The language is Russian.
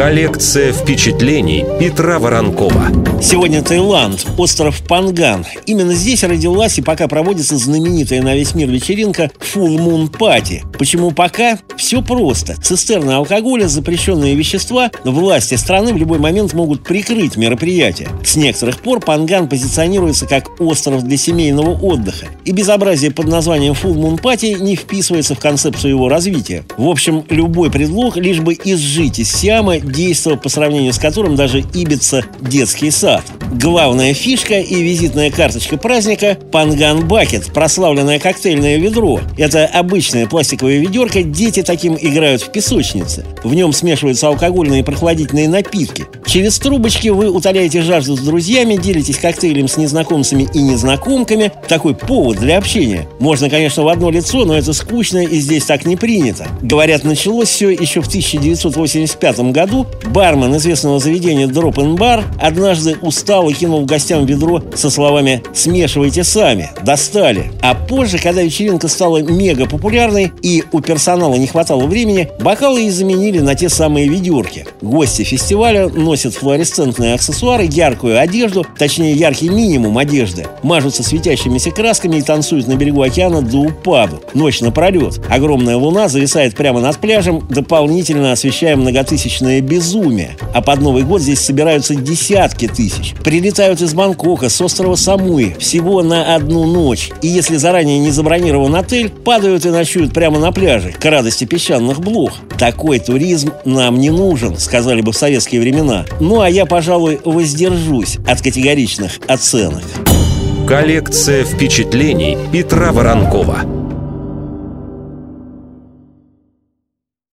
Коллекция впечатлений Петра Воронкова. Сегодня Таиланд, остров Панган. Именно здесь родилась и пока проводится знаменитая на весь мир вечеринка Full Moon Party. Почему пока? Все просто. Цистерны алкоголя, запрещенные вещества, власти страны в любой момент могут прикрыть мероприятие. С некоторых пор Панган позиционируется как остров для семейного отдыха. И безобразие под названием Full Moon Party не вписывается в концепцию его развития. В общем, любой предлог, лишь бы изжить из Сиама, действо, по сравнению с которым даже Ибица – детский сад. Главная фишка и визитная карточка праздника – Панган Бакет, прославленное коктейльное ведро. Это обычное пластиковое ведерко, дети таким играют в песочнице. В нем смешиваются алкогольные и прохладительные напитки. Через трубочки вы утоляете жажду с друзьями, делитесь коктейлем с незнакомцами и незнакомками. Такой повод для общения. Можно, конечно, в одно лицо, но это скучно и здесь так не принято. Говорят, началось все еще в 1985 году. Бармен известного заведения Drop and Bar однажды устал и кинул гостям ведро со словами «смешивайте сами, достали». А позже, когда вечеринка стала мега популярной и у персонала не хватало времени, бокалы и заменили на те самые ведерки. Гости фестиваля носят флуоресцентные аксессуары, яркую одежду, точнее яркий минимум одежды, мажутся светящимися красками и танцуют на берегу океана до упаду. Ночь напролет. Огромная луна зависает прямо над пляжем, дополнительно освещая многотысячное безумие. А под Новый год здесь собираются десятки тысяч. Прилетают из Бангкока, с острова Самуи, всего на одну ночь. И если заранее не забронирован отель, падают и ночуют прямо на пляже, к радости песчаных блох. Такой туризм нам не нужен, сказали бы в советские времена. Ну а я, пожалуй, воздержусь от категоричных оценок. Коллекция впечатлений Петра Воронкова.